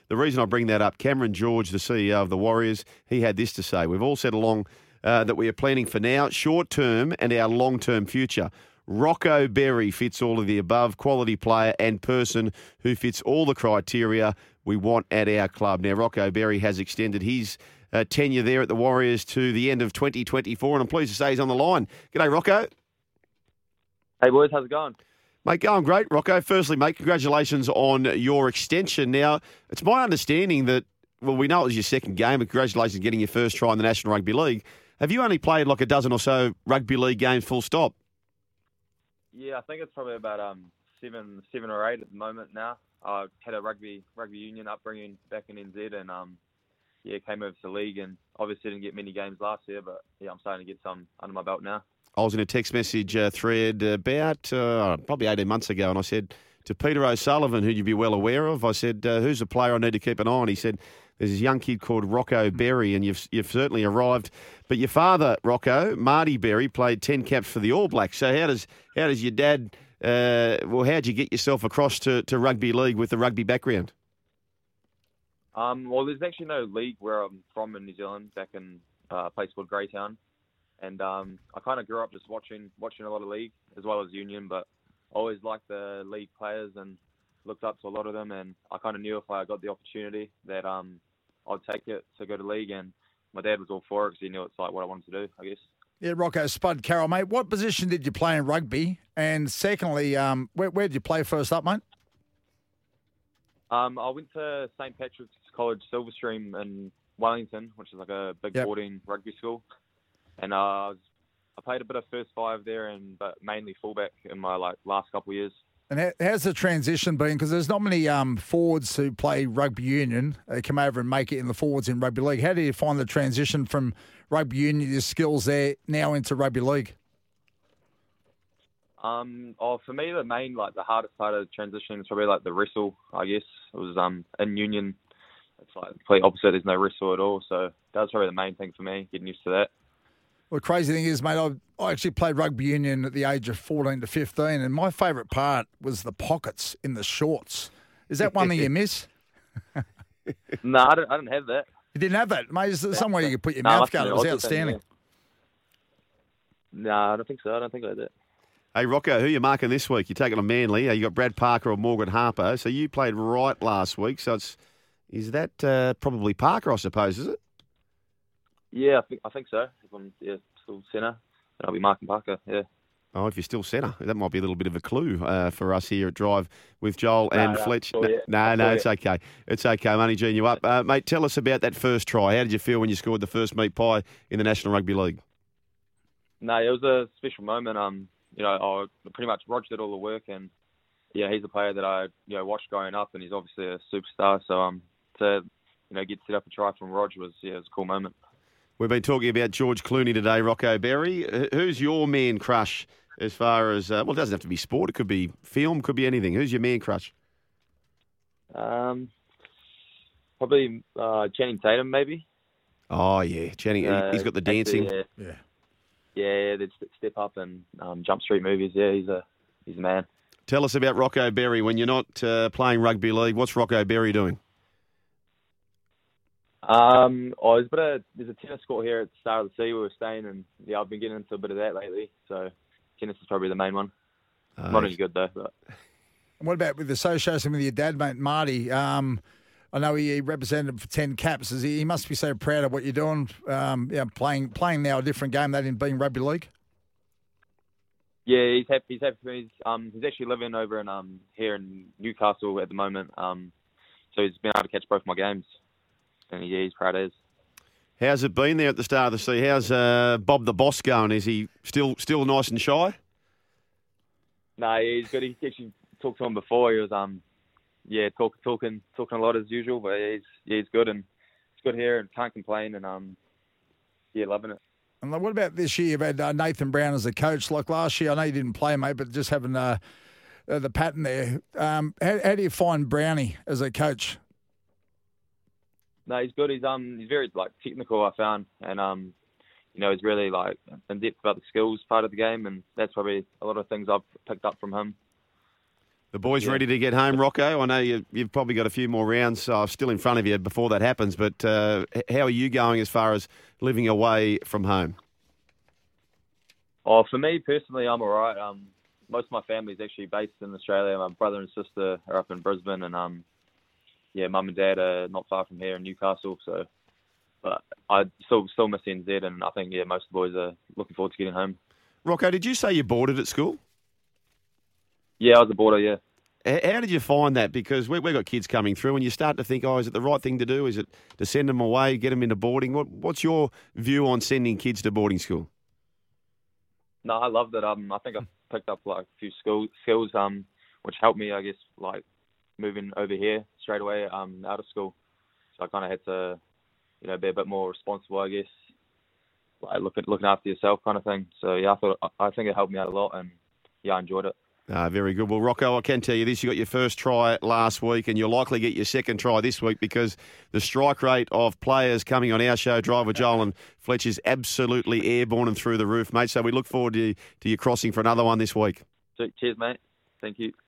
the reason I bring that up, Cameron George, the CEO of the Warriors, he had this to say. We've all said along that we are planning for now, short term, and our long-term future. Rocco Berry fits all of the above, quality player and person who fits all the criteria we want at our club. Now, Rocco Berry has extended his tenure there at the Warriors to the end of 2024, and I'm pleased to say he's on the line. G'day, Rocco. Hey, boys, how's it going? Mate, going great, Rocco. Firstly, mate, congratulations on your extension. Now, it's my understanding that, well, we know it was your second game, but congratulations on getting your first try in the National Rugby League. Have you only played like a dozen or so rugby league games full stop? Yeah, I think it's probably about seven or eight at the moment now. I had a rugby union upbringing back in NZ, and came over to the league, and obviously didn't get many games last year, but yeah, I'm starting to get some under my belt now. I was in a text message thread about probably 18 months ago, and I said to Peter O'Sullivan, who you'd be well aware of, I said, who's a player I need to keep an eye on? He said, there's this young kid called Rocco Berry, and you've certainly arrived. But your father, Rocco, Marty Berry, played 10 caps for the All Blacks. So how does your dad, how'd you get yourself across to rugby league with the rugby background? Well, there's actually no league where I'm from in New Zealand, back in a place called Greytown. And I kind of grew up just watching a lot of league as well as union, but I always liked the league players and looked up to a lot of them. And I kind of knew if I got the opportunity that I'd take it to go to league. And my dad was all for it because he knew it's like what I wanted to do, I guess. Yeah, Rocco, Spud Carroll, mate. What position did you play in rugby? And secondly, where did you play first up, mate? I went to St. Patrick's College Silverstream in Wellington, which is like a big boarding rugby school. And I played a bit of first five there, but mainly fullback in my last couple of years. And how's the transition been? Because there's not many forwards who play rugby union. They come over and make it in the forwards in rugby league. How do you find the transition from rugby union, your skills there, now into rugby league? For me, the main, the hardest part of the transition is probably the wrestle, I guess. It was in union, it's the complete opposite. There's no wrestle at all. So that was probably the main thing for me, getting used to that. Well, the crazy thing is, mate, I actually played rugby union at the age of 14 to 15, and my favourite part was the pockets in the shorts. Is that one thing you miss? No, I didn't have that. You didn't have that? Mate, is there somewhere you could put your mouth guard? It was outstanding. No, I don't think so. I don't think I had that. Hey, Rocco, who are you marking this week? You're taking on Manly. You got Brad Parker or Morgan Harper. So you played right last week. So is that probably Parker, I suppose, is it? Yeah, I think so. If I'm still centre, then I'll be marking Parker, yeah. Oh, if you're still centre, that might be a little bit of a clue for us here at Drive with Joel and Fletch. No, it's okay. It's okay. I'm only geeing you up. Mate, tell us about that first try. How did you feel when you scored the first meat pie in the National Rugby League? No, it was a special moment. I pretty much Rog did all the work, and yeah, he's a player that I watched growing up, and he's obviously a superstar. So to get set up a try from Rog was a cool moment. We've been talking about George Clooney today, Rocco Berry. Who's your man crush as far as, it doesn't have to be sport. It could be film, could be anything. Who's your man crush? Probably Channing Tatum, maybe. Oh, yeah. Channing, he's got the dancing. Yeah, the Step Up and Jump Street movies. Yeah, he's a man. Tell us about Rocco Berry. When you're not playing rugby league, what's Rocco Berry doing? There's a tennis court here at the Star of the Sea where we're staying, and yeah, I've been getting into a bit of that lately. So tennis is probably the main one. Not any good though. But. And what about with the association with your dad, mate, Marty? I know he represented for 10 caps. He must be so proud of what you're doing. Playing now a different game than being rugby league. Yeah, he's happy. He's happy for me. He's actually living over in here in Newcastle at the moment. So he's been able to catch both my games. And he's proud as. How's it been there at the Star of the Sea? How's Bob the boss going? Is he still nice and shy? No, he's good. He actually talked to him before. He was talking a lot as usual. But he's good, and it's good here and can't complain, and loving it. And what about this year? You've had Nathan Brown as a coach. Like last year, I know you didn't play, mate, but just having the pattern there. How do you find Brownie as a coach? No, he's good. He's very technical, I found, and he's really in depth about the skills part of the game, and that's probably a lot of things I've picked up from him. The boys Yeah. ready to get home, Rocco? I know you've probably got a few more rounds still in front of you before that happens, but how are you going as far as living away from home? Oh, for me personally, I'm all right. Most of my family is actually based in Australia. My brother and sister are up in Brisbane, and mum and dad are not far from here in Newcastle. So, but I still miss NZ, and I think most of the boys are looking forward to getting home. Rocco, did you say you boarded at school? Yeah, I was a boarder. Yeah. How did you find that? Because we've got kids coming through, and you start to think, is it the right thing to do? Is it to send them away, get them into boarding? What's your view on sending kids to boarding school? No, I loved it. I think I picked up like a few skills, which helped me, I guess, like moving over here straight away out of school. So I kind of had to, be a bit more responsible, I guess, like looking after yourself, kind of thing. So yeah, I think it helped me out a lot, and yeah, I enjoyed it. Very good. Well, Rocco, I can tell you this. You got your first try last week, and you'll likely get your second try this week because the strike rate of players coming on our show, Drive with Joel and Fletch, is absolutely airborne and through the roof, mate. So we look forward to you crossing for another one this week. So, cheers, mate. Thank you.